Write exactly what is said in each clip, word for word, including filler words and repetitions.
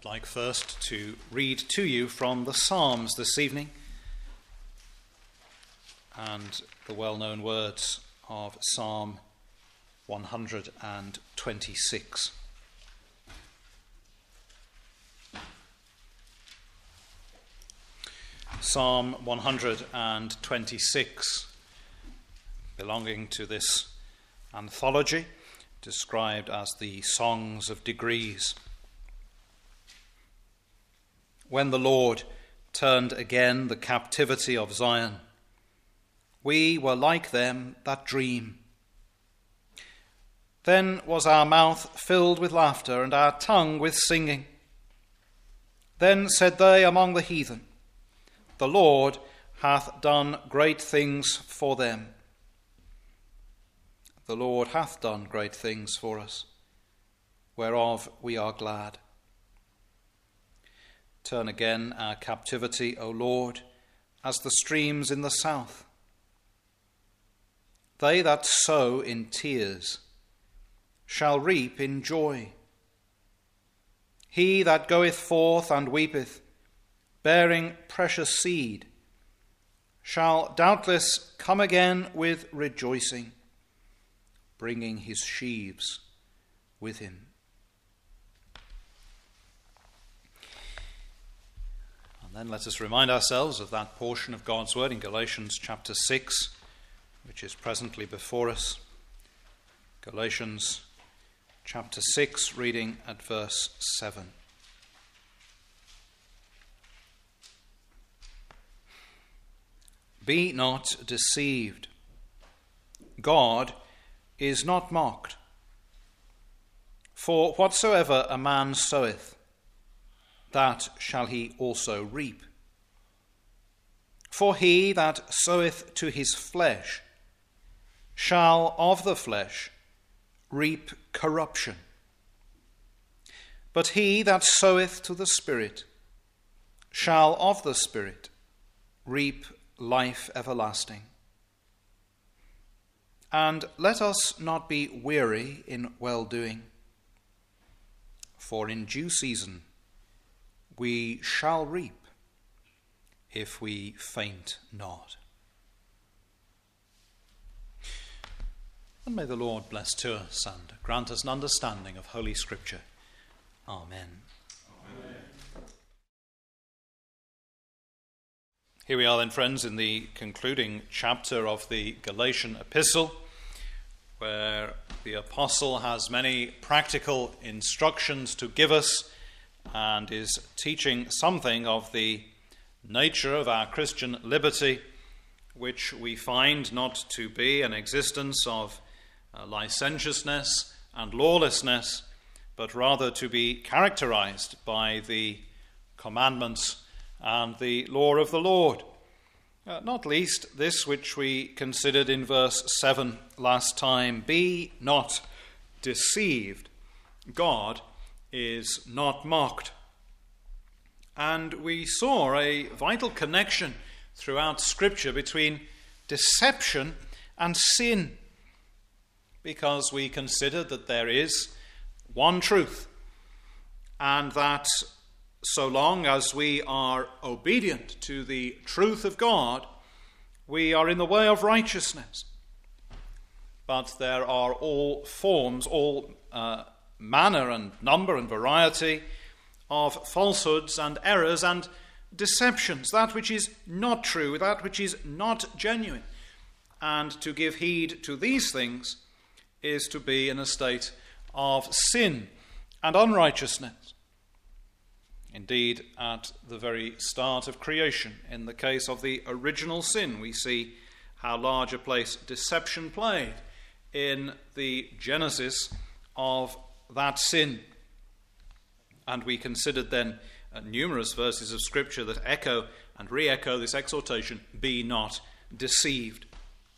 I'd like first to read to you from the Psalms this evening and the well-known words of Psalm one hundred twenty-six. Psalm one hundred twenty-six, belonging to this anthology, described as the Songs of Degrees. When the Lord turned again the captivity of Zion, we were like them that dream. Then was our mouth filled with laughter, and our tongue with singing. Then said they among the heathen, the Lord hath done great things for them. The Lord hath done great things for us, whereof we are glad. Turn again our captivity, O Lord, as the streams in the south. They that sow in tears shall reap in joy. He that goeth forth and weepeth, bearing precious seed, shall doubtless come again with rejoicing, bringing his sheaves with him. And then let us remind ourselves of that portion of God's word in Galatians chapter six, which is presently before us. Galatians chapter six, reading at verse seven. Be not deceived. God is not mocked. For whatsoever a man soweth, that shall he also reap. For he that soweth to his flesh shall of the flesh reap corruption. But he that soweth to the Spirit shall of the Spirit reap life everlasting. And let us not be weary in well-doing, for in due season we shall reap if we faint not. And may the Lord bless to us and grant us an understanding of Holy Scripture. Amen. Amen. Here we are then, friends, in the concluding chapter of the Galatian epistle, where the apostle has many practical instructions to give us and is teaching something of the nature of our Christian liberty, which we find not to be an existence of uh, licentiousness and lawlessness, but rather to be characterized by the commandments and the law of the Lord. Uh, not least this which we considered in verse seven last time, be not deceived. God is not mocked. And we saw a vital connection throughout Scripture between deception and sin, because we considered that there is one truth, and that so long as we are obedient to the truth of God, we are in the way of righteousness. But there are all forms, all uh, manner and number and variety of falsehoods and errors and deceptions, that which is not true, that which is not genuine. And to give heed to these things is to be in a state of sin and unrighteousness. Indeed, at the very start of creation, in the case of the original sin, we see how large a place deception played in the genesis of that sin. And we considered then uh, numerous verses of Scripture that echo and re-echo this exhortation, be not deceived.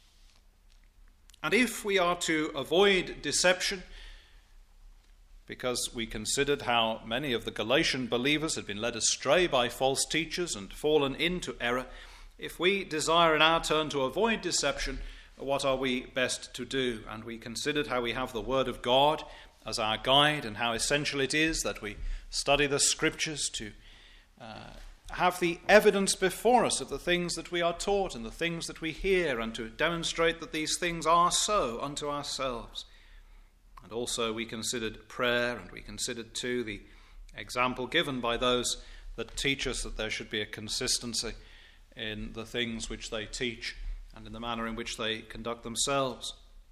And if we are to avoid deception, because we considered how many of the Galatian believers had been led astray by false teachers and fallen into error, if we desire in our turn to avoid deception, what are we best to do? And we considered how we have the Word of God as our guide and how essential it is that we study the Scriptures, to uh, have the evidence before us of the things that we are taught and the things that we hear, and to demonstrate that these things are so unto ourselves. And also we considered prayer, and we considered too the example given by those that teach us that there should be a consistency in the things which they teach and in the manner in which they conduct themselves.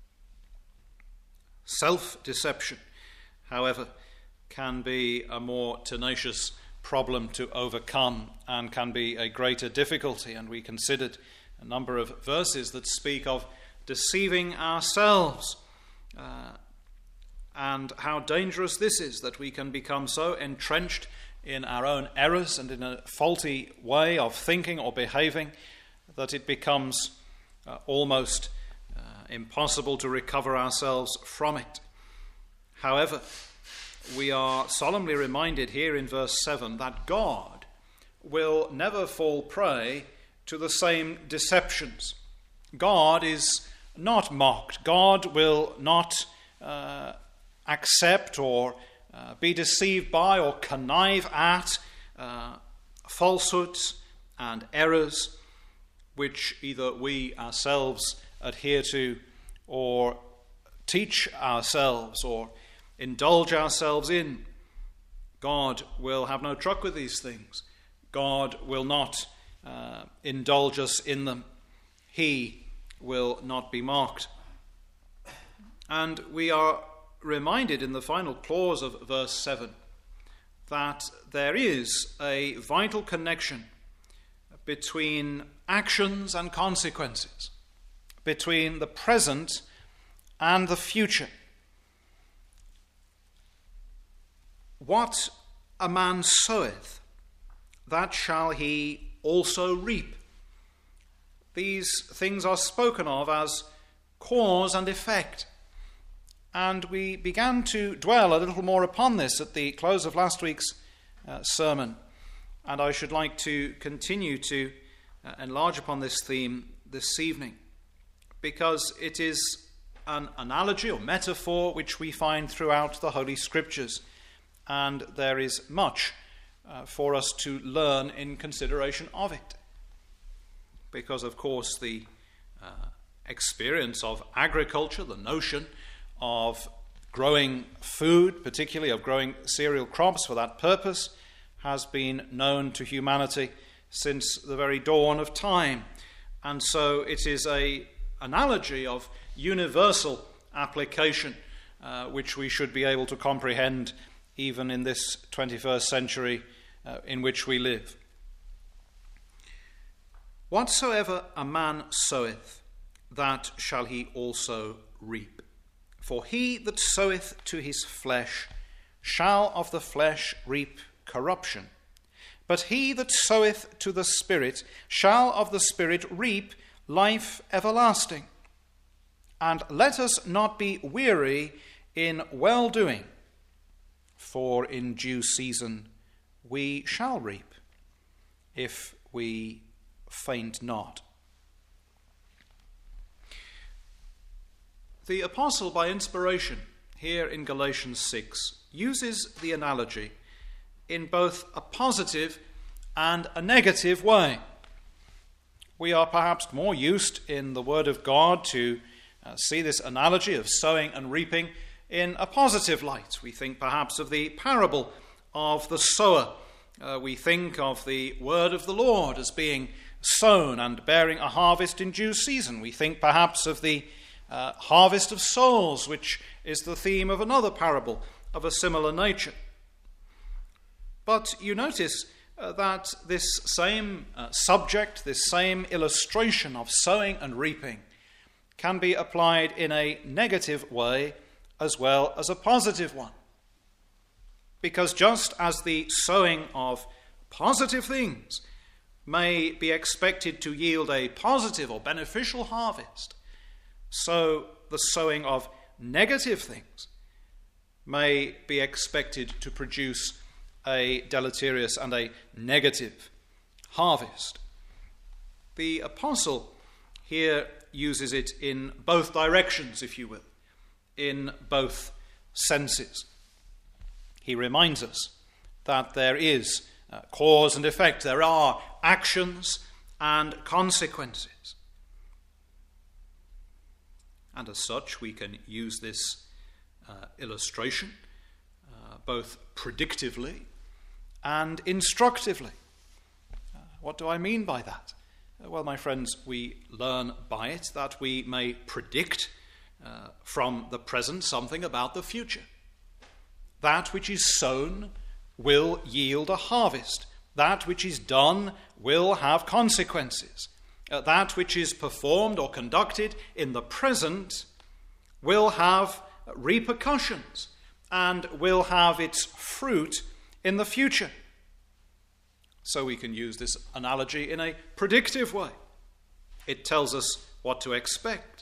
Self-deception, however, can be a more tenacious problem to overcome and can be a greater difficulty, and we considered a number of verses that speak of deceiving ourselves uh, and how dangerous this is, that we can become so entrenched in our own errors and in a faulty way of thinking or behaving that it becomes uh, almost uh, impossible to recover ourselves from it. However, we are solemnly reminded here in verse seven that God will never fall prey to the same deceptions. God is not mocked. God will not uh, accept or uh, be deceived by or connive at uh, falsehoods and errors which either we ourselves adhere to or teach ourselves or indulge ourselves in. God will have no truck with these things. God will not uh, indulge us in them. He will not be mocked. And we are reminded in the final clause of verse seven that there is a vital connection between actions and consequences, between the present and the future. What a man soweth, that shall he also reap. These things are spoken of as cause and effect. And we began to dwell a little more upon this at the close of last week's uh, sermon. And I should like to continue to uh, enlarge upon this theme this evening, because it is an analogy or metaphor which we find throughout the Holy Scriptures. And there is much uh, for us to learn in consideration of it. Because, of course, the uh, experience of agriculture, the notion of growing food, particularly of growing cereal crops for that purpose, has been known to humanity since the very dawn of time. And so it is an analogy of universal application, uh, which we should be able to comprehend even in this twenty-first century uh, in which we live. Whatsoever a man soweth, that shall he also reap. For he that soweth to his flesh shall of the flesh reap corruption. But he that soweth to the Spirit shall of the Spirit reap life everlasting. And let us not be weary in well-doing, for in due season we shall reap, if we faint not. The apostle, by inspiration, here in Galatians six, uses the analogy in both a positive and a negative way. We are perhaps more used in the Word of God to uh, see this analogy of sowing and reaping in a positive light. We think perhaps of the parable of the sower. Uh, we think of the word of the Lord as being sown and bearing a harvest in due season. We think perhaps of the uh, harvest of souls, which is the theme of another parable of a similar nature. But you notice uh, that this same uh, subject, this same illustration of sowing and reaping can be applied in a negative way as well as a positive one. Because just as the sowing of positive things may be expected to yield a positive or beneficial harvest, so the sowing of negative things may be expected to produce a deleterious and a negative harvest. The apostle here uses it in both directions, if you will, in both senses. He reminds us that there is uh, cause and effect. There are actions and consequences. And as such, we can use this uh, illustration uh, both predictively and instructively. Uh, what do I mean by that? Uh, well, my friends, we learn by it that we may predict uh, from the present something about the future. That which is sown will yield a harvest. That which is done will have consequences. Uh, that which is performed or conducted in the present will have repercussions and will have its fruit in the future. So we can use this analogy in a predictive way. It tells us what to expect.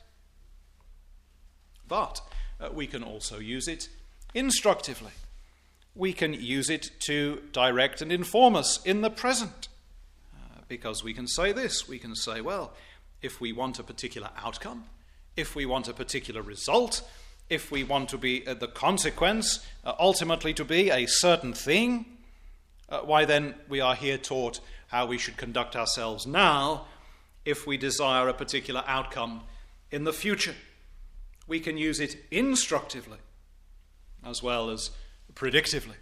But uh, we can also use it instructively. We can use it to direct and inform us in the present. Uh, because we can say this, we can say, well, if we want a particular outcome, if we want a particular result, if we want to be uh, the consequence, uh, ultimately to be a certain thing, uh, why then we are here taught how we should conduct ourselves now if we desire a particular outcome in the future. We can use it instructively as well as predictively.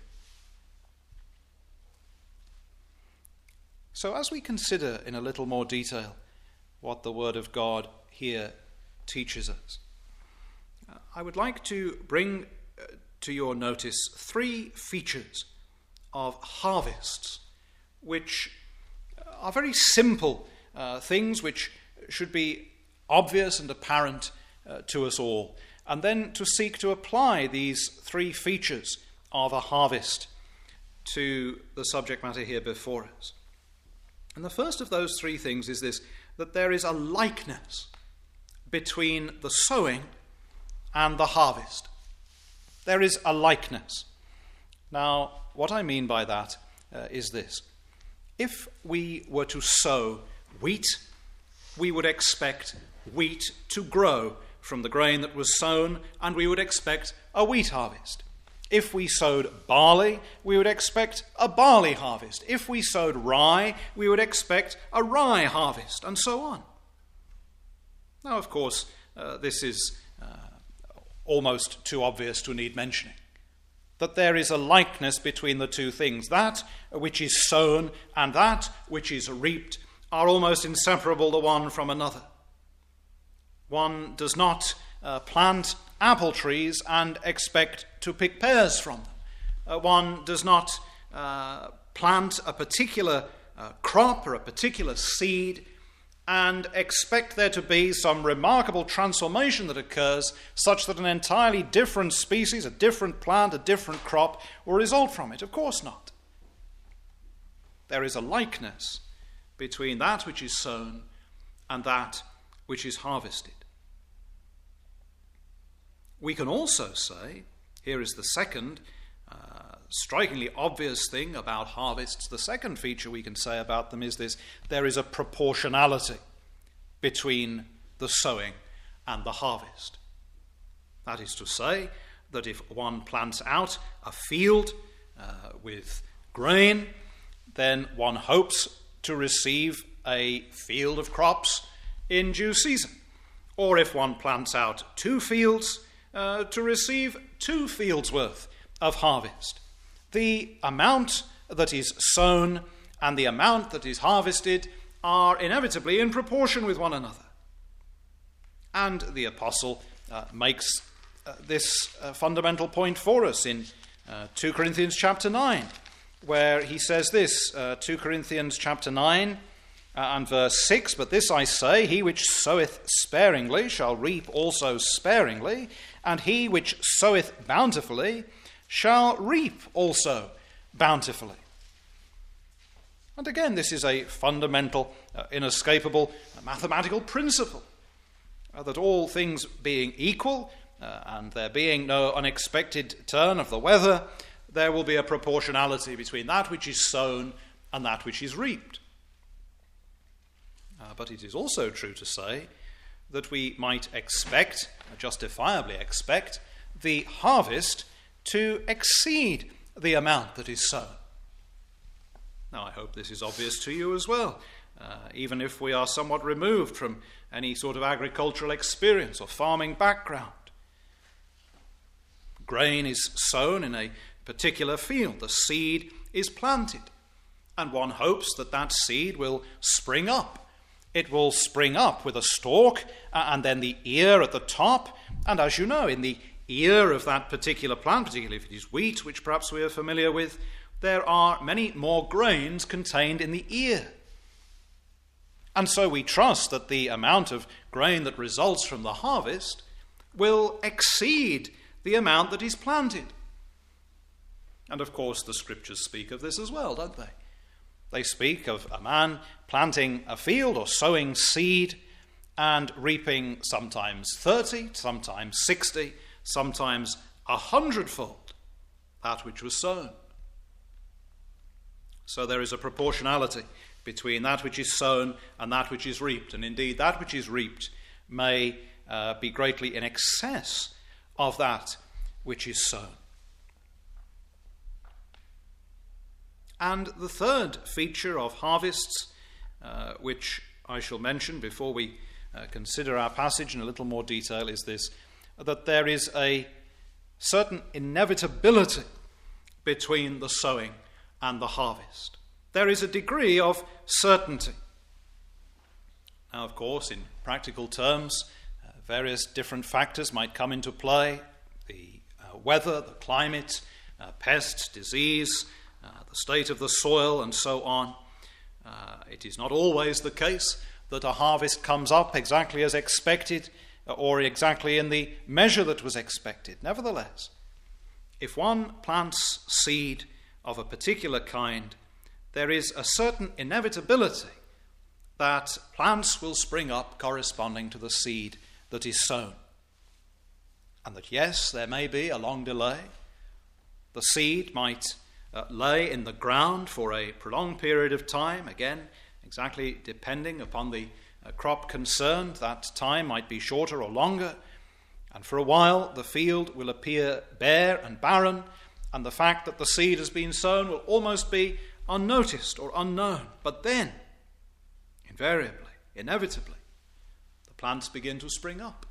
So as we consider in a little more detail what the Word of God here teaches us, uh, I would like to bring uh, to your notice three features of harvests, which are very simple uh, things which should be obvious and apparent uh, to us all, and then to seek to apply these three features of a harvest to the subject matter here before us. And the first of those three things is this, that there is a likeness between the sowing and the harvest. There is a likeness. Now, what I mean by that uh, is this. If we were to sow wheat, we would expect wheat to grow from the grain that was sown, and we would expect a wheat harvest. If we sowed barley, we would expect a barley harvest. If we sowed rye, we would expect a rye harvest, and so on. Now, of course, uh, this is uh, almost too obvious to need mentioning, that there is a likeness between the two things. That which is sown and that which is reaped are almost inseparable the one from another. One does not uh, plant apple trees and expect to pick pears from them. Uh, one does not uh, plant a particular uh, crop or a particular seed and expect there to be some remarkable transformation that occurs such that an entirely different species, a different plant, a different crop will result from it. Of course not. There is a likeness between that which is sown and that which is harvested. We can also say, here is the second uh, strikingly obvious thing about harvests. The second feature we can say about them is this: there is a proportionality between the sowing and the harvest. That is to say, that if one plants out a field uh, with grain, then one hopes to receive a field of crops in due season. Or if one plants out two fields, Uh, to receive two fields' worth of harvest. The amount that is sown and the amount that is harvested are inevitably in proportion with one another. And the apostle uh, makes uh, this uh, fundamental point for us in uh, two Corinthians chapter nine, where he says this, uh, two Corinthians chapter nine uh, and verse six, "But this I say, he which soweth sparingly shall reap also sparingly, and he which soweth bountifully shall reap also bountifully." And again, this is a fundamental, uh, inescapable uh, mathematical principle, uh, that all things being equal, uh, and there being no unexpected turn of the weather, there will be a proportionality between that which is sown and that which is reaped. Uh, but it is also true to say that we might expect, justifiably expect, the harvest to exceed the amount that is sown. Now, I hope this is obvious to you as well, uh, even if we are somewhat removed from any sort of agricultural experience or farming background. Grain is sown in a particular field. The seed is planted, and one hopes that that seed will spring up. It will spring up with a stalk and then the ear at the top. And as you know, in the ear of that particular plant, particularly if it is wheat, which perhaps we are familiar with, there are many more grains contained in the ear. And so we trust that the amount of grain that results from the harvest will exceed the amount that is planted. And of course, the scriptures speak of this as well, don't they? They speak of a man planting a field or sowing seed and reaping sometimes thirty, sometimes sixty, sometimes a hundredfold that which was sown. So there is a proportionality between that which is sown and that which is reaped. And indeed, that which is reaped may uh, be greatly in excess of that which is sown. And the third feature of harvests, uh, which I shall mention before we uh, consider our passage in a little more detail, is this, that there is a certain inevitability between the sowing and the harvest. There is a degree of certainty. Now, of course, in practical terms, uh, various different factors might come into play. The uh, weather, the climate, uh, pests, disease, Uh, the state of the soil, and so on. Uh, it is not always the case that a harvest comes up exactly as expected or exactly in the measure that was expected. Nevertheless, if one plants seed of a particular kind, there is a certain inevitability that plants will spring up corresponding to the seed that is sown. And that, yes, there may be a long delay. The seed might Uh, lay in the ground for a prolonged period of time, again, exactly depending upon the uh, crop concerned. That time might be shorter or longer, and for a while the field will appear bare and barren, and the fact that the seed has been sown will almost be unnoticed or unknown. But then, invariably, inevitably, the plants begin to spring up.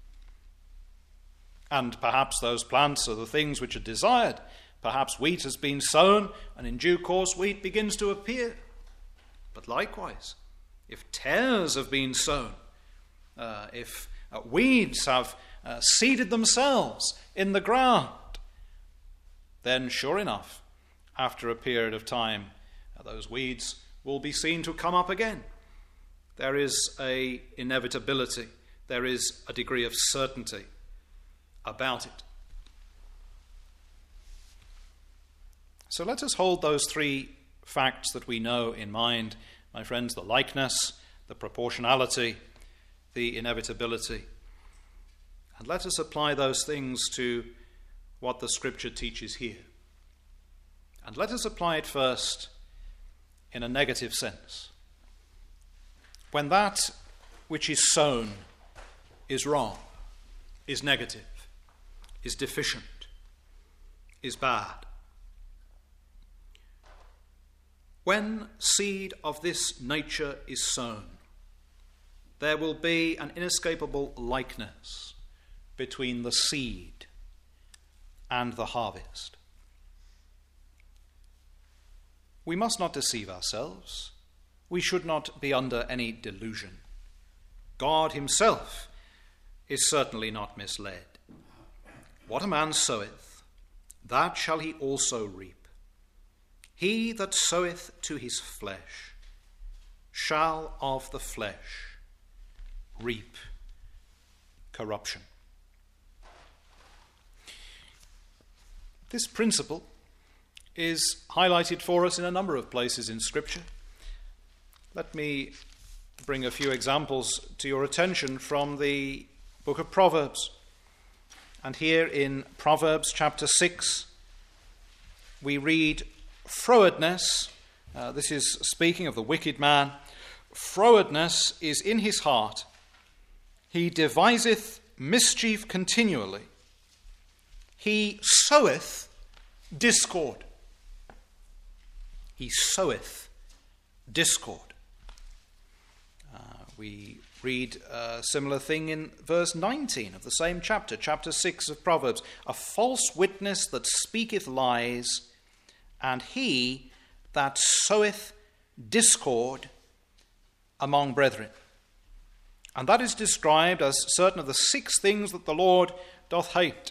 And perhaps those plants are the things which are desired. Perhaps wheat has been sown, and in due course wheat begins to appear. But likewise, if tares have been sown, uh, if uh, weeds have uh, seeded themselves in the ground, then sure enough, after a period of time, uh, those weeds will be seen to come up again. There is a inevitability, there is a degree of certainty about it. So let us hold those three facts that we know in mind, my friends, the likeness, the proportionality, the inevitability. And let us apply those things to what the Scripture teaches here. And let us apply it first in a negative sense. When that which is sown is wrong, is negative, is deficient, is bad. When seed of this nature is sown, there will be an inescapable likeness between the seed and the harvest. We must not deceive ourselves. We should not be under any delusion. God himself is certainly not misled. What a man soweth, that shall he also reap. He that soweth to his flesh shall of the flesh reap corruption. This principle is highlighted for us in a number of places in Scripture. Let me bring a few examples to your attention from the book of Proverbs. And here in Proverbs chapter six, we read, frowardness, uh, this is speaking of the wicked man, frowardness is in his heart. He deviseth mischief continually. He soweth discord. he soweth discord. Uh, we read a similar thing in verse nineteen of the same chapter, chapter six of Proverbs. A false witness that speaketh lies, and he that soweth discord among brethren. And that is described as certain of the six things that the Lord doth hate.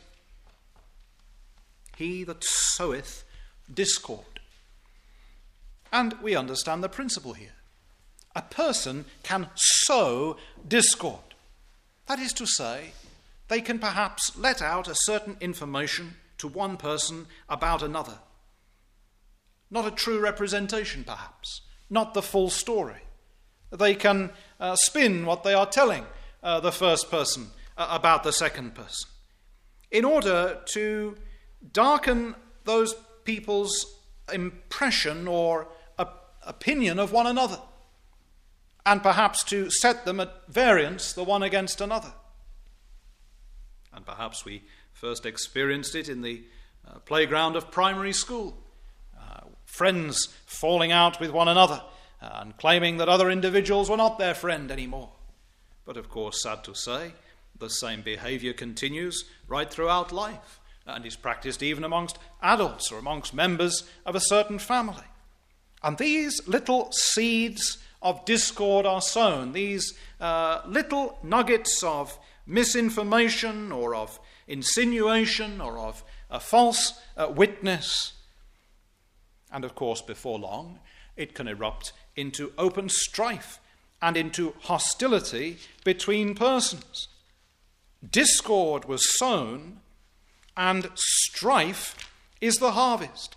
He that soweth discord. And we understand the principle here. A person can sow discord. That is to say, they can perhaps let out a certain information to one person about another. Not a true representation, perhaps. Not the full story. They can uh, spin what they are telling uh, the first person uh, about the second person, in order to darken those people's impression or op- opinion of one another, and perhaps to set them at variance the one against another. And perhaps we first experienced it in the uh, playground of primary school. Uh, friends falling out with one another uh, and claiming that other individuals were not their friend anymore. But of course, sad to say, the same behavior continues right throughout life and is practiced even amongst adults or amongst members of a certain family. And these little seeds of discord are sown, these uh, little nuggets of misinformation or of insinuation or of a false uh, witness. And of course, before long, it can erupt into open strife and into hostility between persons. Discord was sown, and strife is the harvest.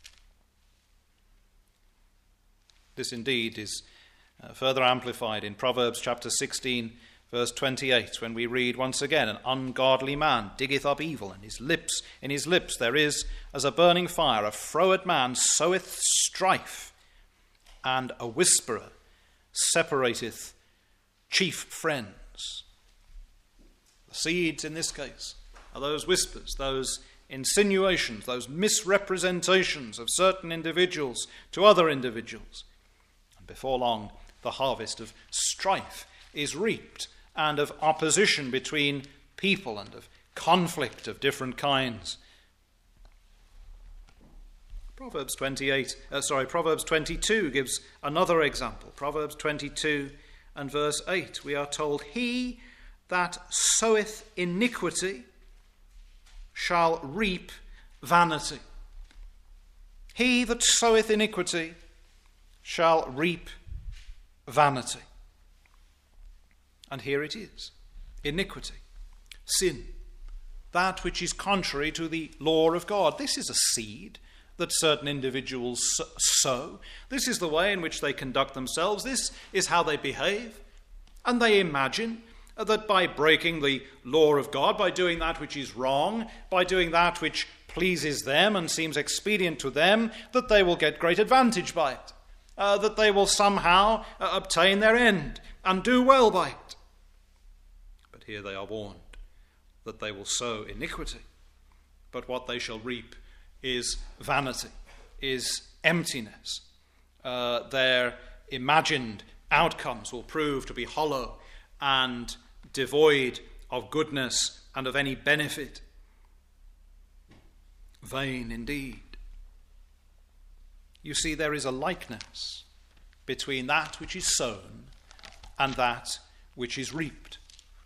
This indeed is uh, further amplified in Proverbs chapter sixteen, verse twenty-eight, when we read once again, an ungodly man diggeth up evil, and his lips, in his lips there is as a burning fire. A froward man soweth strife, and a whisperer separateth chief friends. The seeds in this case are those whispers, those insinuations, those misrepresentations of certain individuals to other individuals. And before long, the harvest of strife is reaped, and of opposition between people, and of conflict of different kinds. Proverbs twenty-eight, uh, sorry, Proverbs twenty-two gives another example. Proverbs twenty-two and verse eight, we are told, he that soweth iniquity shall reap vanity. He that soweth iniquity shall reap vanity. And here it is, iniquity, sin, that which is contrary to the law of God. This is a seed that certain individuals sow. This is the way in which they conduct themselves. This is how they behave. And they imagine that by breaking the law of God, by doing that which is wrong, by doing that which pleases them and seems expedient to them, that they will get great advantage by it, uh, that they will somehow uh, obtain their end and do well by it. But here they are warned that they will sow iniquity, but what they shall reap is vanity, is emptiness. Uh, their imagined outcomes will prove to be hollow and devoid of goodness and of any benefit. Vain indeed. You see, there is a likeness between that which is sown and that which is reaped.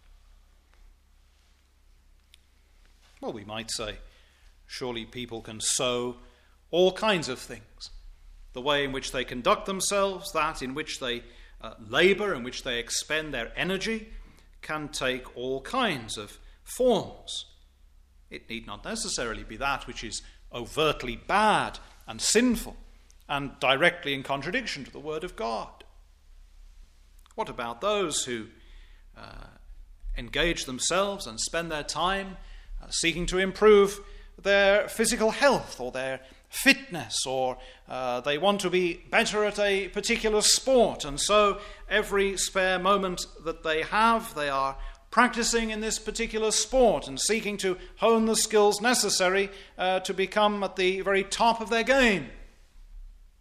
Well, we might say, surely people can sow all kinds of things. The way in which they conduct themselves, that in which they uh, labour, in which they expend their energy, can take all kinds of forms. It need not necessarily be that which is overtly bad and sinful and directly in contradiction to the Word of God. What about those who uh, engage themselves and spend their time uh, seeking to improve their physical health or their fitness, or uh, they want to be better at a particular sport, and so every spare moment that they have, they are practicing in this particular sport and seeking to hone the skills necessary uh, to become at the very top of their game?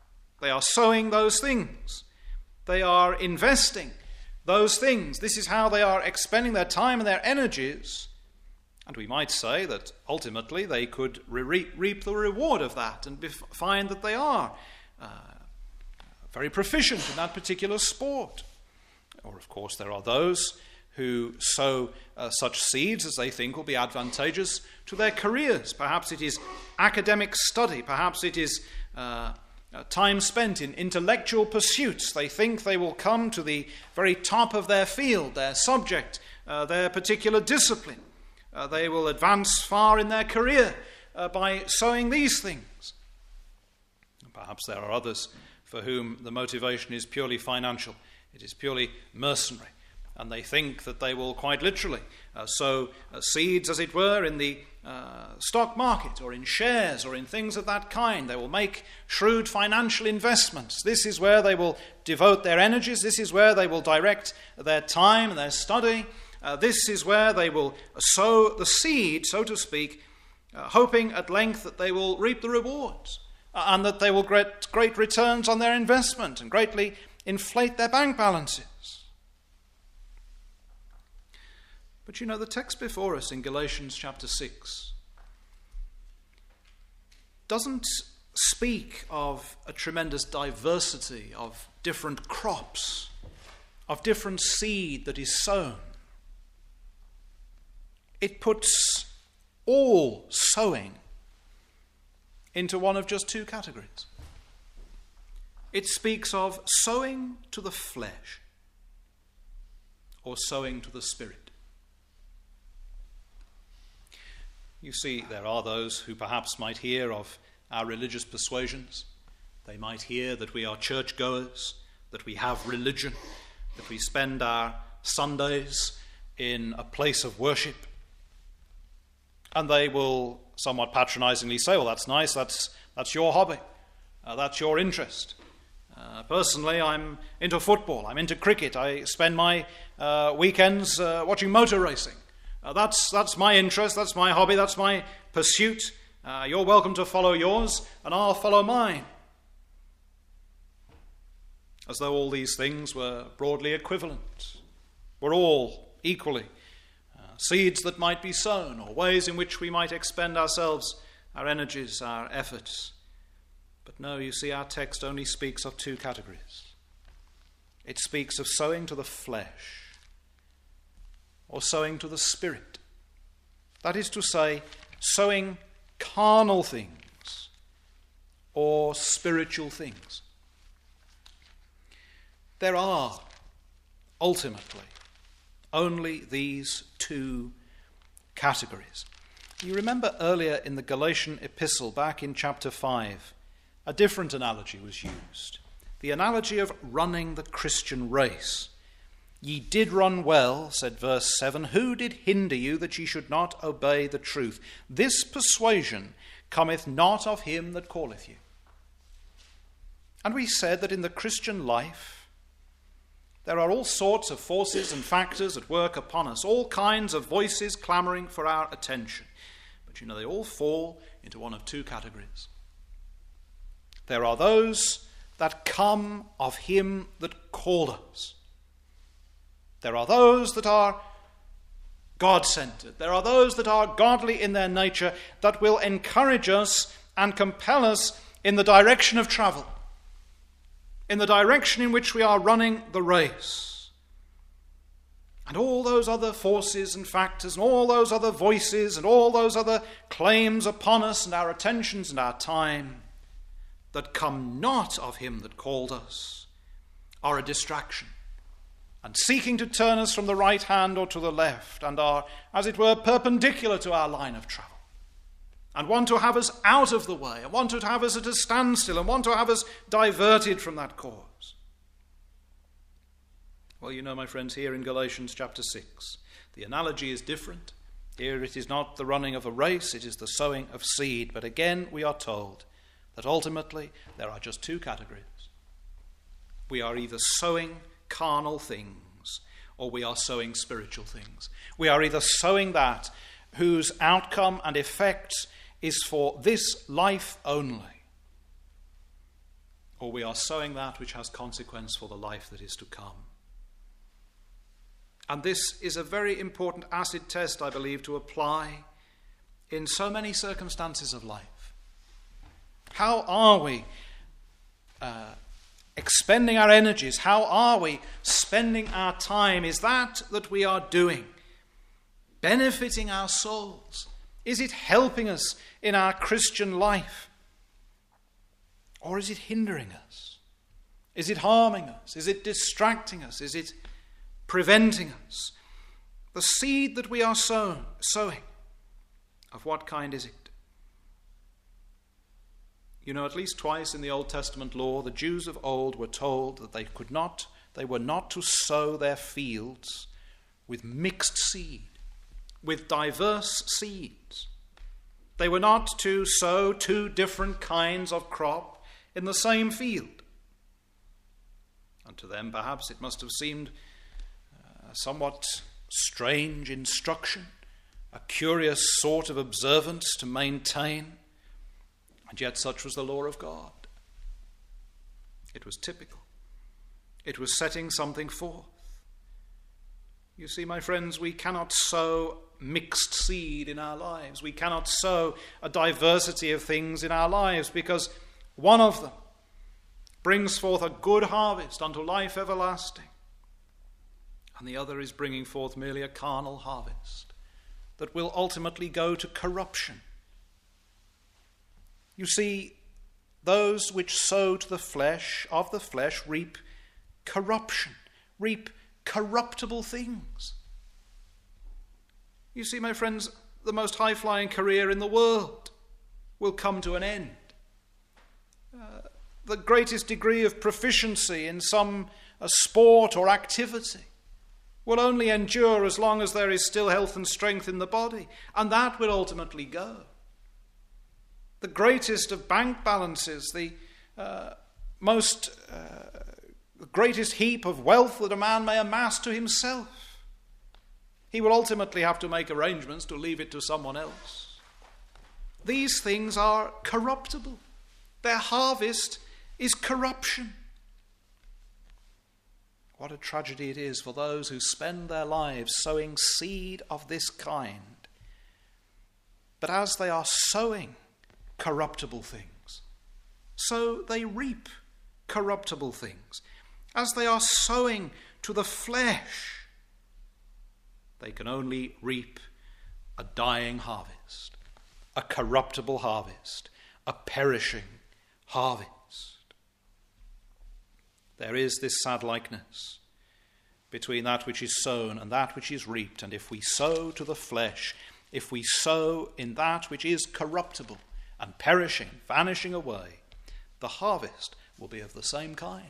They are sowing those things. They are investing those things. This is how they are expending their time and their energies. And we might say that ultimately they could re- reap the reward of that and bef- find that they are uh, very proficient in that particular sport. Or, of course, there are those who sow uh, such seeds as they think will be advantageous to their careers. Perhaps it is academic study. Perhaps it is uh, uh, time spent in intellectual pursuits. They think they will come to the very top of their field, their subject, uh, their particular discipline. Uh, they will advance far in their career uh, by sowing these things. Perhaps there are others for whom the motivation is purely financial. It is purely mercenary. And they think that they will quite literally uh, sow uh, seeds, as it were, in the uh, stock market or in shares or in things of that kind. They will make shrewd financial investments. This is where they will devote their energies. This is where they will direct their time and their study. Uh, this is where they will sow the seed, so to speak, uh, hoping at length that they will reap the rewards uh, and that they will get great returns on their investment and greatly inflate their bank balances. But you know, the text before us in Galatians chapter six doesn't speak of a tremendous diversity of different crops, of different seed that is sown. It puts all sowing into one of just two categories. It speaks of sowing to the flesh or sowing to the spirit. You see, there are those who perhaps might hear of our religious persuasions. They might hear that we are churchgoers, that we have religion, that we spend our Sundays in a place of worship. And they will somewhat patronizingly say, well, that's nice, that's that's your hobby, uh, that's your interest. Uh, personally, I'm into football, I'm into cricket, I spend my uh, weekends uh, watching motor racing. Uh, that's that's my interest, that's my hobby, that's my pursuit. Uh, you're welcome to follow yours, and I'll follow mine. As though all these things were broadly equivalent, were all equally uh, seeds that might be sown, or ways in which we might expend ourselves, our energies, our efforts. But no, you see, our text only speaks of two categories. It speaks of sowing to the flesh, or sowing to the spirit. That is to say, sowing carnal things or spiritual things. There are ultimately only these two categories. You remember earlier in the Galatian epistle, back in chapter five, a different analogy was used. The analogy of running the Christian race. Ye did run well, said verse seven. Who did hinder you that ye should not obey the truth? This persuasion cometh not of him that calleth you. And we said that in the Christian life there are all sorts of forces and factors at work upon us, all kinds of voices clamouring for our attention. But you know, they all fall into one of two categories. There are those that come of him that called us. There are those that are God-centered. There are those that are godly in their nature, that will encourage us and compel us in the direction of travel, in the direction in which we are running the race. And all those other forces and factors and all those other voices and all those other claims upon us and our attentions and our time that come not of him that called us are a distraction, and seeking to turn us from the right hand or to the left, and are, as it were, perpendicular to our line of travel, and want to have us out of the way, and want to have us at a standstill, and want to have us diverted from that cause. Well, you know, my friends, here in Galatians chapter six, the analogy is different. Here it is not the running of a race, it is the sowing of seed. But again, we are told that ultimately there are just two categories. We are either sowing carnal things, or we are sowing spiritual things. We are either sowing that whose outcome and effect is for this life only, or we are sowing that which has consequence for the life that is to come. And this is a very important acid test, I believe, to apply in so many circumstances of life. How are we uh, expending our energies? How are we spending our time? Is that that we are doing benefiting our souls? Is it helping us in our Christian life? Or is it hindering us? Is it harming us? Is it distracting us? Is it preventing us? The seed that we are sow- sowing, of what kind is it? You know, at least twice in the Old Testament law, the Jews of old were told that they could not, they were not to sow their fields with mixed seed, with diverse seeds. They were not to sow two different kinds of crop in the same field. And to them, perhaps, it must have seemed a somewhat strange instruction, a curious sort of observance to maintain. And yet such was the law of God. It was typical. It was setting something forth. You see, my friends, we cannot sow mixed seed in our lives. We cannot sow a diversity of things in our lives, because one of them brings forth a good harvest unto life everlasting, and the other is bringing forth merely a carnal harvest that will ultimately go to corruption. You see, those which sow to the flesh, of the flesh, reap corruption, reap corruptible things. You see, my friends, the most high-flying career in the world will come to an end. Uh, the greatest degree of proficiency in some uh, sport or activity will only endure as long as there is still health and strength in the body, and that will ultimately go. The greatest of bank balances, the uh, most uh, the greatest heap of wealth that a man may amass to himself, he will ultimately have to make arrangements to leave it to someone else. These things are corruptible. Their harvest is corruption. What a tragedy it is for those who spend their lives sowing seed of this kind. But as they are sowing corruptible things, so they reap corruptible things. As they are sowing to the flesh, they can only reap a dying harvest, a corruptible harvest, a perishing harvest. There is this sad likeness between that which is sown and that which is reaped. And if we sow to the flesh, if we sow in that which is corruptible and perishing, vanishing away, the harvest will be of the same kind.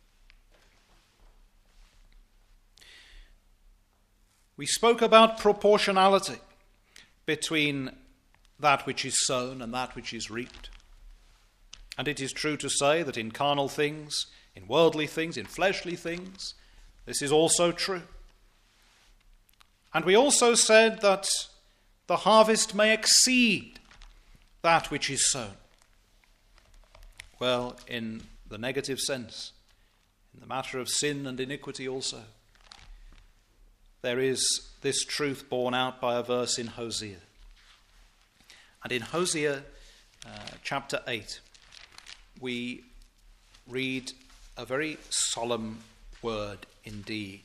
We spoke about proportionality between that which is sown and that which is reaped. And it is true to say that in carnal things, in worldly things, in fleshly things, this is also true. And we also said that the harvest may exceed that which is sown. Well, in the negative sense, in the matter of sin and iniquity also, there is this truth borne out by a verse in Hosea. And in Hosea uh, chapter eight, we read a very solemn word indeed.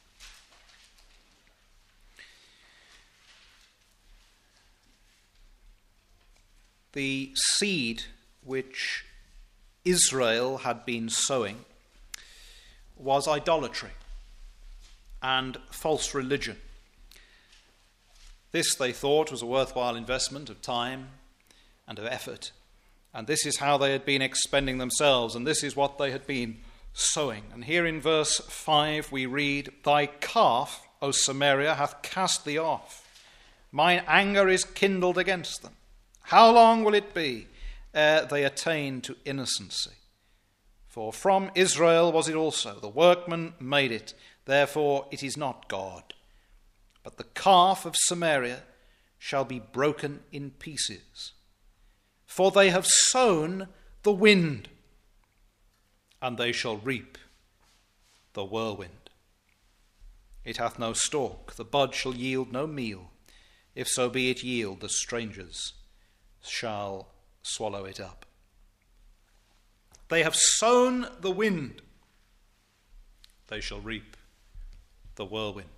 The seed which Israel had been sowing was idolatry and false religion. This, they thought, was a worthwhile investment of time and of effort. And this is how they had been expending themselves, and this is what they had been sowing. And here in verse five we read, "Thy calf, O Samaria, hath cast thee off. Mine anger is kindled against them. How long will it be ere they attain to innocency? For from Israel was it also, the workman made it, therefore it is not God. But the calf of Samaria shall be broken in pieces. For they have sown the wind, and they shall reap the whirlwind. It hath no stalk, the bud shall yield no meal. If so be it yield, the strangers shall swallow it up. They have sown the wind, they shall reap the whirlwind.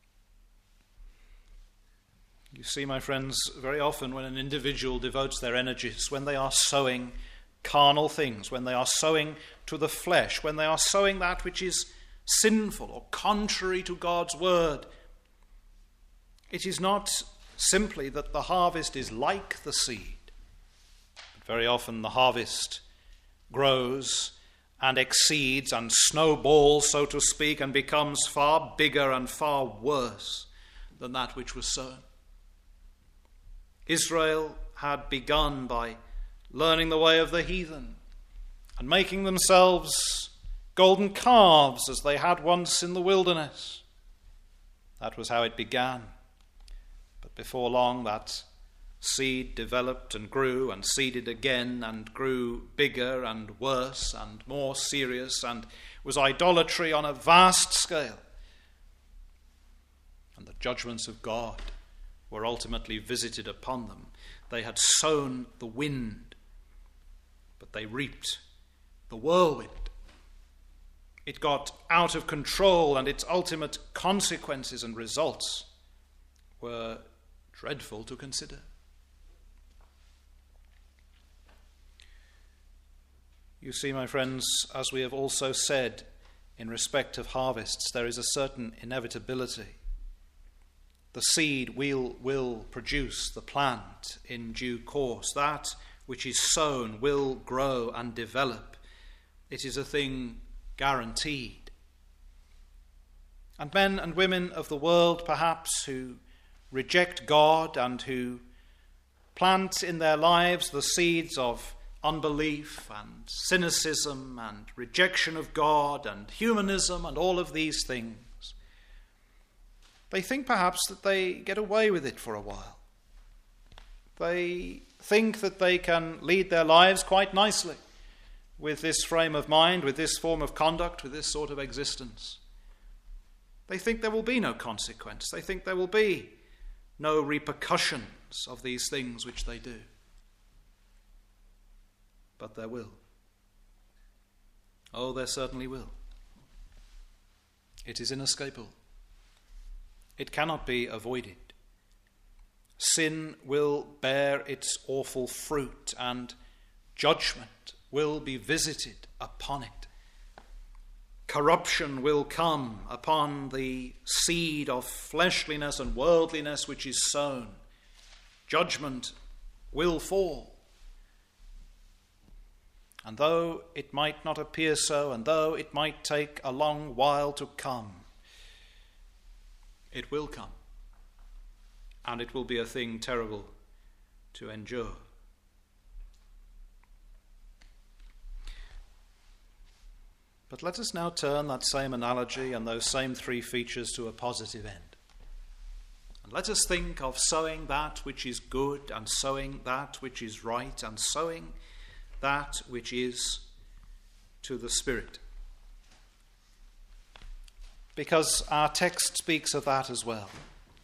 You see, my friends, very often when an individual devotes their energies, when they are sowing carnal things, when they are sowing to the flesh, when they are sowing that which is sinful or contrary to God's word, it is not simply that the harvest is like the seed, but very often the harvest grows and exceeds and snowballs, so to speak, and becomes far bigger and far worse than that which was sown. Israel had begun by learning the way of the heathen and making themselves golden calves as they had once in the wilderness. That was how it began. But before long that seed developed and grew and seeded again and grew bigger and worse and more serious and was idolatry on a vast scale. And the judgments of God were ultimately visited upon them. They had sown the wind, but they reaped the whirlwind. It got out of control, and its ultimate consequences and results were dreadful to consider. You see, my friends, as we have also said in respect of harvests, there is a certain inevitability. The seed will, will produce the plant in due course. That which is sown will grow and develop. It is a thing guaranteed. And men and women of the world, perhaps, who reject God and who plant in their lives the seeds of unbelief and cynicism and rejection of God and humanism and all of these things, they think perhaps that they get away with it for a while. They think that they can lead their lives quite nicely with this frame of mind, with this form of conduct, with this sort of existence. They think there will be no consequence. They think there will be no repercussions of these things which they do. But there will. Oh, there certainly will. It is inescapable. It cannot be avoided. Sin will bear its awful fruit, and judgment will be visited upon it. Corruption will come upon the seed of fleshliness and worldliness which is sown. Judgment will fall. And though it might not appear so, and though it might take a long while to come, it will come, and it will be a thing terrible to endure. But let us now turn that same analogy and those same three features to a positive end. And let us think of sowing that which is good, and sowing that which is right, and sowing that which is to the Spirit. Because our text speaks of that as well.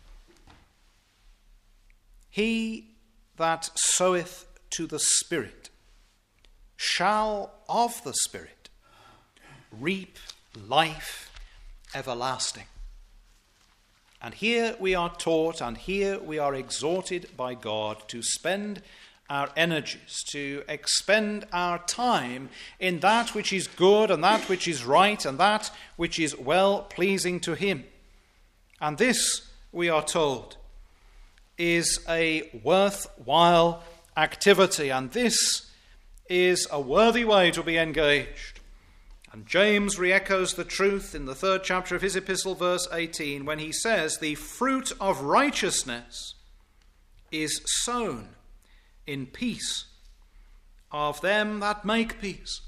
He that soweth to the Spirit shall of the Spirit reap life everlasting. And here we are taught, and here we are exhorted by God to spend our energies, to expend our time in that which is good and that which is right and that which is well pleasing to him. And this, we are told, is a worthwhile activity, and this is a worthy way to be engaged. And James re-echoes the truth in the third chapter of his epistle, verse eighteen, when he says, "The fruit of righteousness is sown in peace of them that make peace."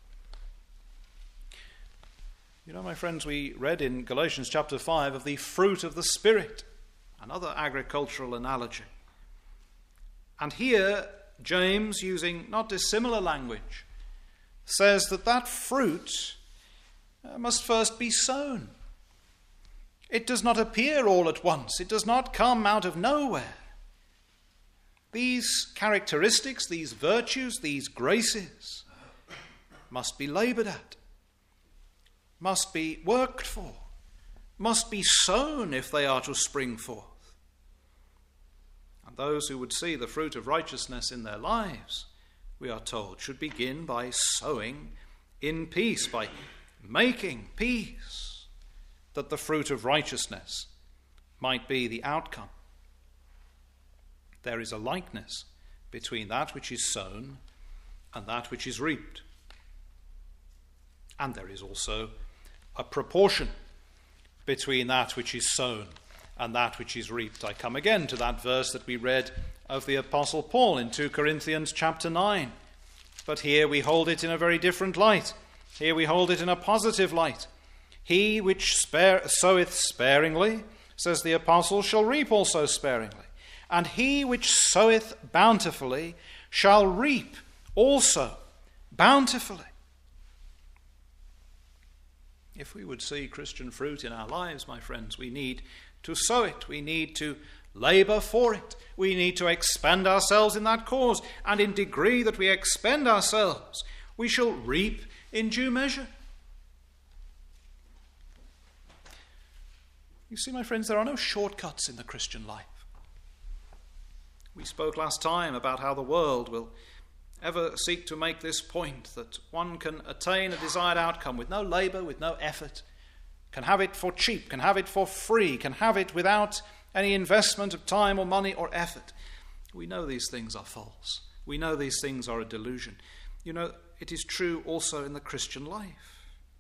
You know, my friends, we read in Galatians chapter five of the fruit of the Spirit, another agricultural analogy. And here, James, using not dissimilar language, says that that fruit must first be sown. It does not appear all at once. It does not come out of nowhere. These characteristics, these virtues, these graces must be labored at, must be worked for, must be sown if they are to spring forth. And those who would see the fruit of righteousness in their lives, we are told, should begin by sowing in peace, by making peace, that the fruit of righteousness might be the outcome. There is a likeness between that which is sown and that which is reaped. And there is also a proportion between that which is sown and that which is reaped. I come again to that verse that we read of the Apostle Paul in two Corinthians chapter nine. But here we hold it in a very different light. Here we hold it in a positive light. He which spare, soweth sparingly, says the apostle, shall reap also sparingly. And he which soweth bountifully shall reap also bountifully. If we would see Christian fruit in our lives, my friends, we need to sow it. We need to labour for it. We need to expend ourselves in that cause. And in degree that we expend ourselves, we shall reap in due measure. You see, my friends, there are no shortcuts in the Christian life. We spoke last time about how the world will ever seek to make this point, that one can attain a desired outcome with no labour, with no effort, can have it for cheap, can have it for free, can have it without any investment of time or money or effort. We know these things are false. We know these things are a delusion. You know, it is true also in the Christian life.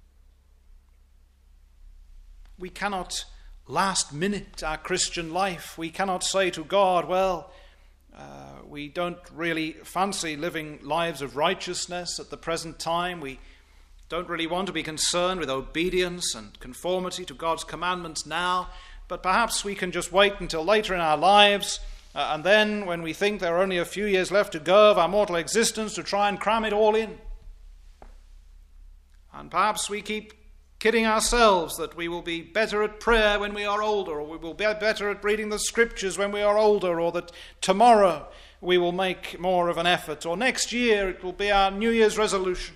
We cannot last minute our Christian life. We cannot say to God, well, uh, we don't really fancy living lives of righteousness at the present time. We don't really want to be concerned with obedience and conformity to God's commandments now, but perhaps we can just wait until later in our lives, uh, and then when we think there are only a few years left to go of our mortal existence, to try and cram it all in. And perhaps we keep kidding ourselves that we will be better at prayer when we are older, or we will be better at reading the scriptures when we are older, or that tomorrow we will make more of an effort, or next year it will be our New Year's resolution.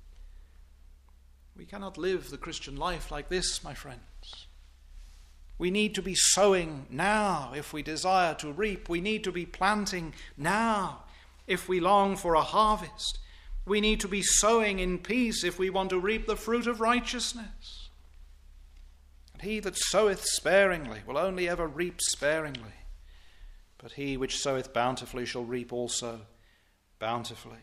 We cannot live the Christian life like this, my friends. We need to be sowing now if we desire to reap. We need to be planting now if we long for a harvest. We need to be sowing in peace if we want to reap the fruit of righteousness. And he that soweth sparingly will only ever reap sparingly, but he which soweth bountifully shall reap also bountifully.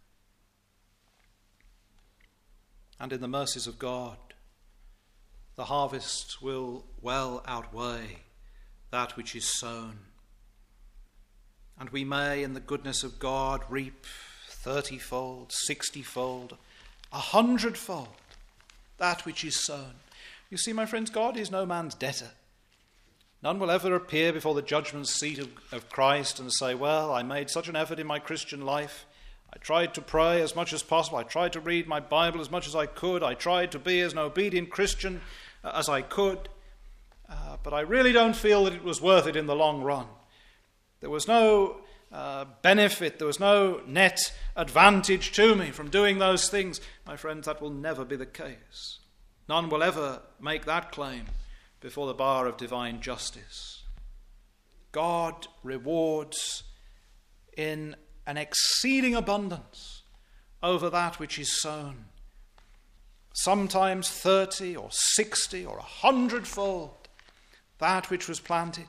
And in the mercies of God, the harvest will well outweigh that which is sown. And we may, in the goodness of God, reap thirty-fold, sixty-fold, a hundredfold that which is sown. You see, my friends, God is no man's debtor. None will ever appear before the judgment seat of, of Christ and say, well, I made such an effort in my Christian life. I tried to pray as much as possible. I tried to read my Bible as much as I could. I tried to be as an obedient Christian uh, as I could. Uh, but I really don't feel that it was worth it in the long run. There was no uh, benefit. There was no net advantage to me from doing those things. My friends, that will never be the case. None will ever make that claim before the bar of divine justice. God rewards in an exceeding abundance over that which is sown. Sometimes thirty or sixty or a hundredfold that which was planted.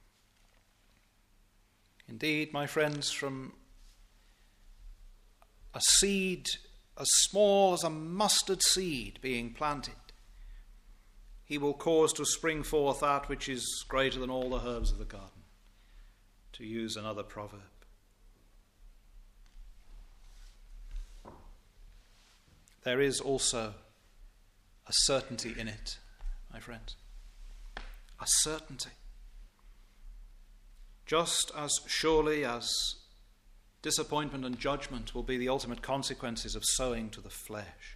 Indeed, my friends, from a seed as small as a mustard seed being planted, he will cause to spring forth that which is greater than all the herbs of the garden, to use another proverb. There is also a certainty in it, my friends. A certainty. Just as surely as disappointment and judgment will be the ultimate consequences of sowing to the flesh.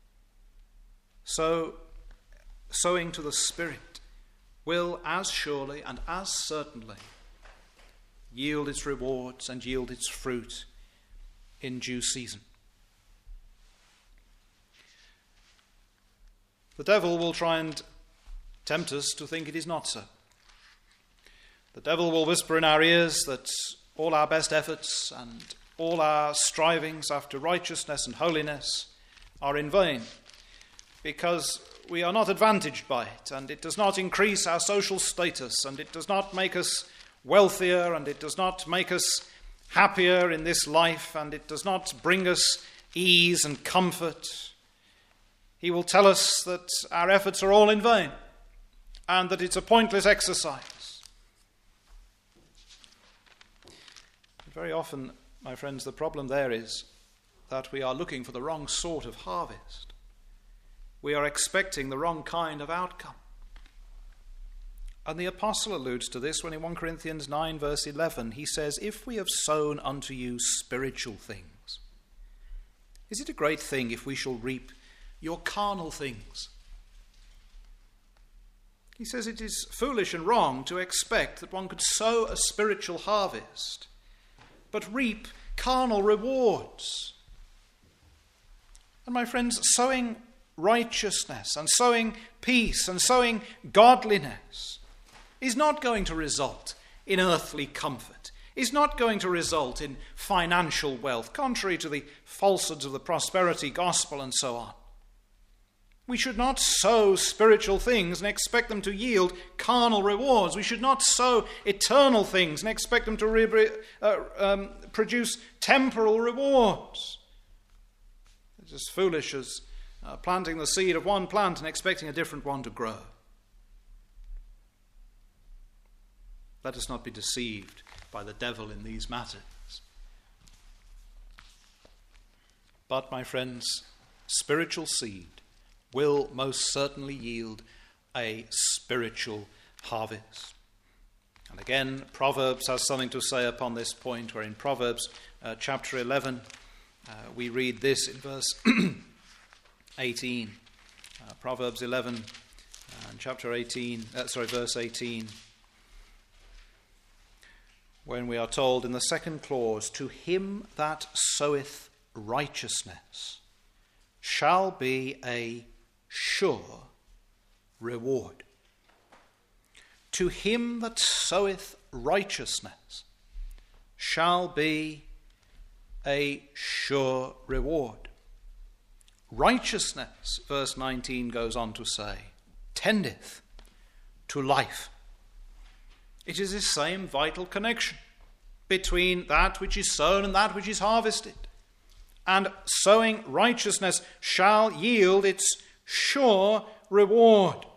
So, sowing to the Spirit will as surely and as certainly yield its rewards and yield its fruit in due season. The devil will try and tempt us to think it is not so. The devil will whisper in our ears that all our best efforts and all our strivings after righteousness and holiness are in vain, because we are not advantaged by it, and it does not increase our social status, and it does not make us wealthier, and it does not make us happier in this life, and it does not bring us ease and comfort. He will tell us that our efforts are all in vain, and that it's a pointless exercise. Very often, my friends, the problem there is that we are looking for the wrong sort of harvest. We are expecting the wrong kind of outcome. And the apostle alludes to this when in First Corinthians nine verse eleven he says, "If we have sown unto you spiritual things, is it a great thing if we shall reap your carnal things?" He says it is foolish and wrong to expect that one could sow a spiritual harvest but reap carnal rewards. And my friends, sowing righteousness and sowing peace and sowing godliness is not going to result in earthly comfort, is not going to result in financial wealth, contrary to the falsehoods of the prosperity gospel and so on. We should not sow spiritual things and expect them to yield carnal rewards. We should not sow eternal things and expect them to re- uh, um, produce temporal rewards. It's as foolish as uh, planting the seed of one plant and expecting a different one to grow. Let us not be deceived by the devil in these matters. But, my friends, spiritual seed will most certainly yield a spiritual harvest. And again, Proverbs has something to say upon this point, where in Proverbs uh, chapter eleven, uh, we read this in verse eighteen. Uh, Proverbs eleven uh, and chapter eighteen, uh, sorry, verse eighteen, when we are told in the second clause, "To him that soweth righteousness shall be a sure reward." To him that soweth righteousness shall be a sure reward. Righteousness, verse nineteen goes on to say, tendeth to life. It is the same vital connection between that which is sown and that which is harvested. And sowing righteousness shall yield its sure reward.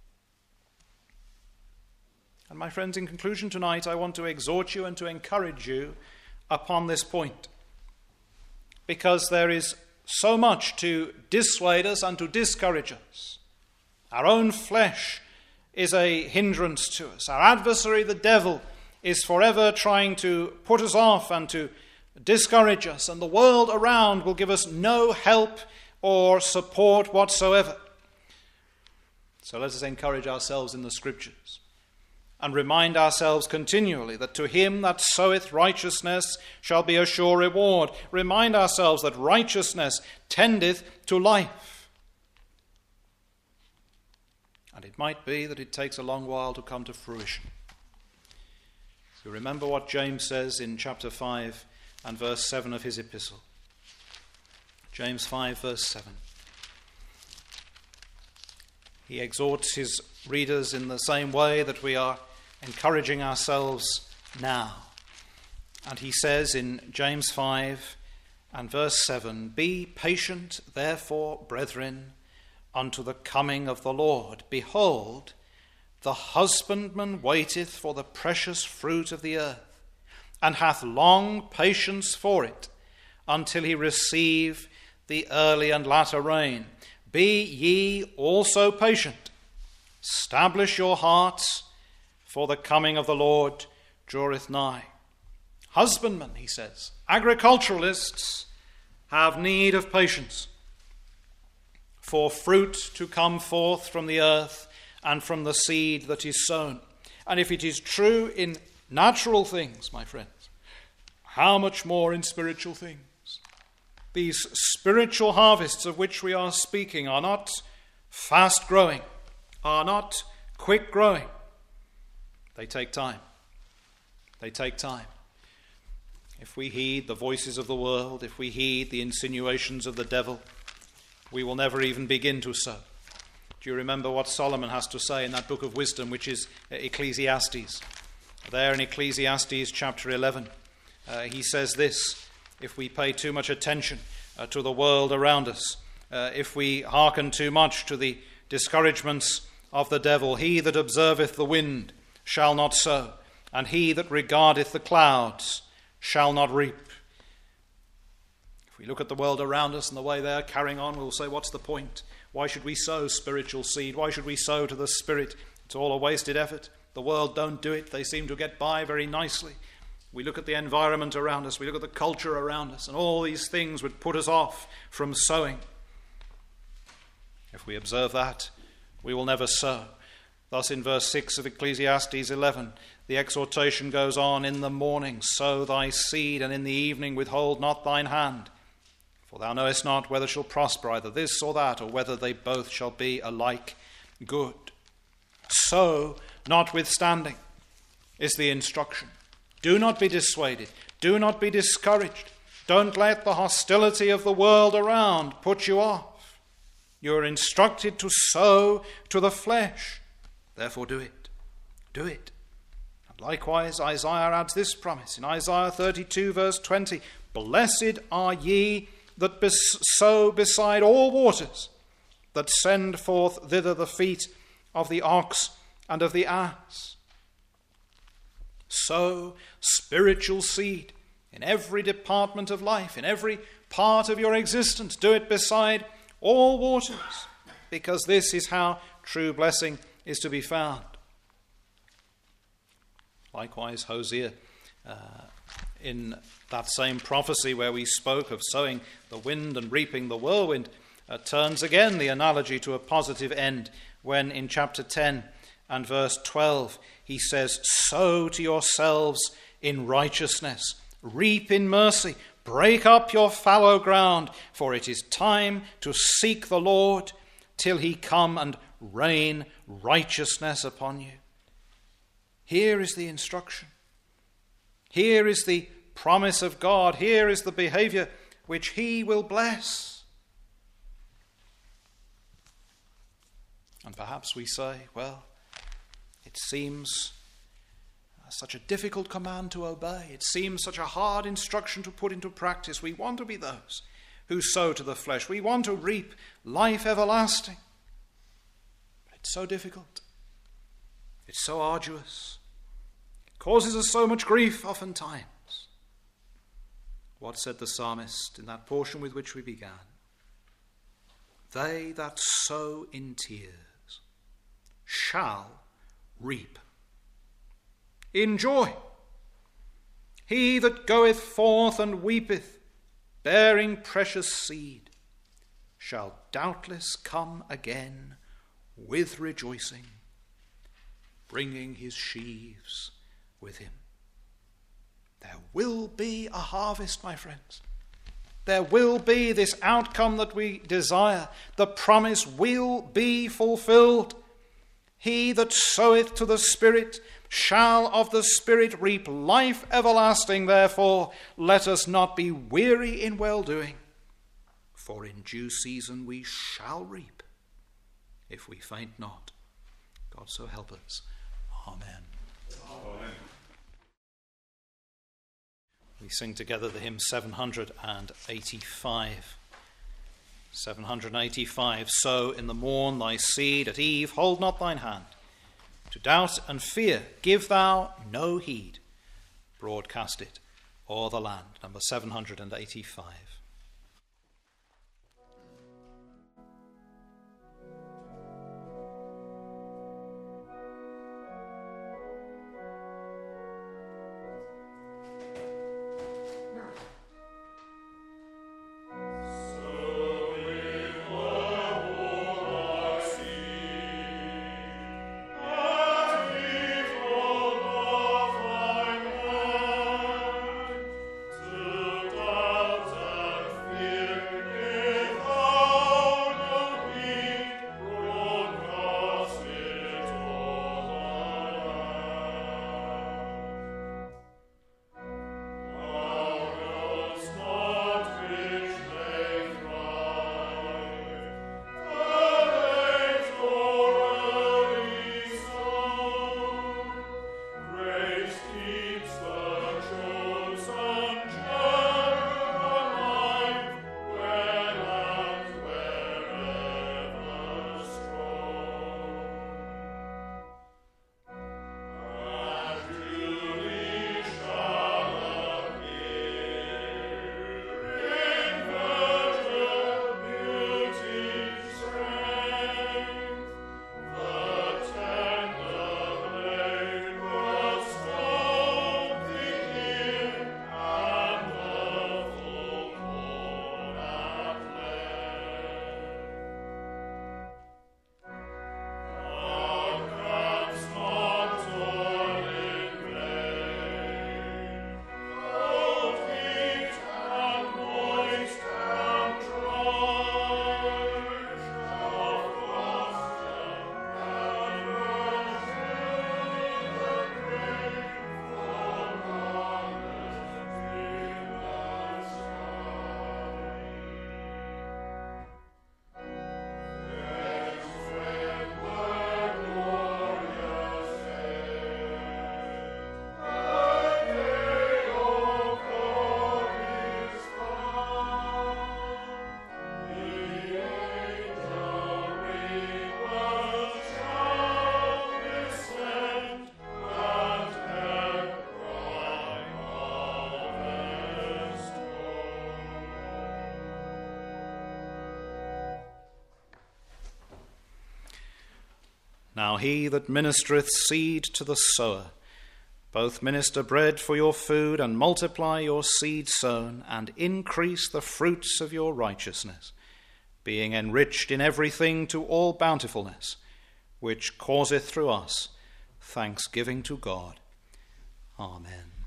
And my friends, in conclusion tonight, I want to exhort you and to encourage you upon this point, because there is so much to dissuade us and to discourage us. Our own flesh is a hindrance to us. Our adversary, the devil, is forever trying to put us off and to discourage us, and the world around will give us no help or support whatsoever. So let us encourage ourselves in the Scriptures and remind ourselves continually that to him that soweth righteousness shall be a sure reward. Remind ourselves that righteousness tendeth to life. And it might be that it takes a long while to come to fruition. So remember what James says in chapter five and verse seven of his epistle. James five verse seven. He exhorts his readers in the same way that we are encouraging ourselves now. And he says in James five and verse seven, "Be patient, therefore, brethren, unto the coming of the Lord. Behold, the husbandman waiteth for the precious fruit of the earth, and hath long patience for it, until he receive the early and latter rain. Be ye also patient. Establish your hearts, for the coming of the Lord draweth nigh." Husbandmen, he says, agriculturalists have need of patience for fruit to come forth from the earth and from the seed that is sown. And if it is true in natural things, my friends, how much more in spiritual things? These spiritual harvests of which we are speaking are not fast growing, are not quick growing. They take time. They take time. If we heed the voices of the world, if we heed the insinuations of the devil, we will never even begin to sow. Do you remember what Solomon has to say in that book of wisdom, which is Ecclesiastes? There in Ecclesiastes chapter eleven, uh, he says this: if we pay too much attention uh, to the world around us, uh, if we hearken too much to the discouragements of the devil, he that observeth the wind shall not sow, and he that regardeth the clouds shall not reap. If we look at the world around us and the way they are carrying on, we'll say, what's the point? Why should we sow spiritual seed? Why should we sow to the Spirit? It's all a wasted effort. The world don't do it. They seem to get by very nicely. We look at the environment around us, we look at the culture around us, and all these things would put us off from sowing. If we observe that, we will never sow. Thus in verse six of Ecclesiastes eleven, the exhortation goes on, in the morning sow thy seed, and in the evening withhold not thine hand. For thou knowest not whether shall prosper either this or that, or whether they both shall be alike good. So, notwithstanding, is the instruction. Do not be dissuaded. Do not be discouraged. Don't let the hostility of the world around put you off. You are instructed to sow to the flesh. Therefore do it. Do it. And likewise, Isaiah adds this promise in Isaiah thirty-two, verse twenty. Blessed are ye that bes- sow beside all waters, that send forth thither the feet of the ox and of the ass. Sow spiritual seed in every department of life, in every part of your existence. Do it beside all waters, because this is how true blessing is to be found. Likewise, Hosea, uh, in that same prophecy where we spoke of sowing the wind and reaping the whirlwind, uh, turns again the analogy to a positive end when in chapter ten and verse twelve he says, sow to yourselves in righteousness, reap in mercy, break up your fallow ground, for it is time to seek the Lord till he come and rain righteousness upon you. Here is the instruction. Here is the promise of God. Here is the behavior which he will bless. And perhaps we say, well, it seems such a difficult command to obey. It seems such a hard instruction to put into practice. We want to be those who sow to the flesh. We want to reap life everlasting. But it's so difficult. It's so arduous. It causes us so much grief oftentimes. What said the psalmist in that portion with which we began? They that sow in tears shall reap in joy. He that goeth forth and weepeth, bearing precious seed, shall doubtless come again with rejoicing, bringing his sheaves with him. There will be a harvest, my friends. There will be this outcome that we desire. The promise will be fulfilled. He that soweth to the Spirit shall of the Spirit reap life everlasting. Therefore, let us not be weary in well-doing, for in due season we shall reap, if we faint not. God so help us. Amen. Amen. We sing together the hymn seven hundred eighty-five. seven hundred eighty-five. Sow in the morn thy seed, at eve hold not thine hand. To doubt and fear give thou no heed. Broadcast it o'er the land. Number seven hundred eighty-five. Now he that ministereth seed to the sower, both minister bread for your food, and multiply your seed sown, and increase the fruits of your righteousness, being enriched in everything to all bountifulness, which causeth through us thanksgiving to God. Amen.